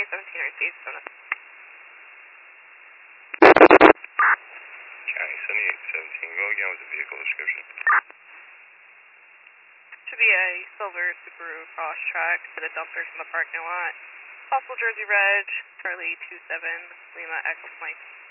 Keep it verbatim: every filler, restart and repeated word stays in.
seventeen received, Sona. County seventy-eight seventeen, go again with the vehicle description. Should be a silver Subaru Crosstrek to the dumpster from the parking lot. Possible Jersey Reg, Charlie two seven, Lima Echo Mike.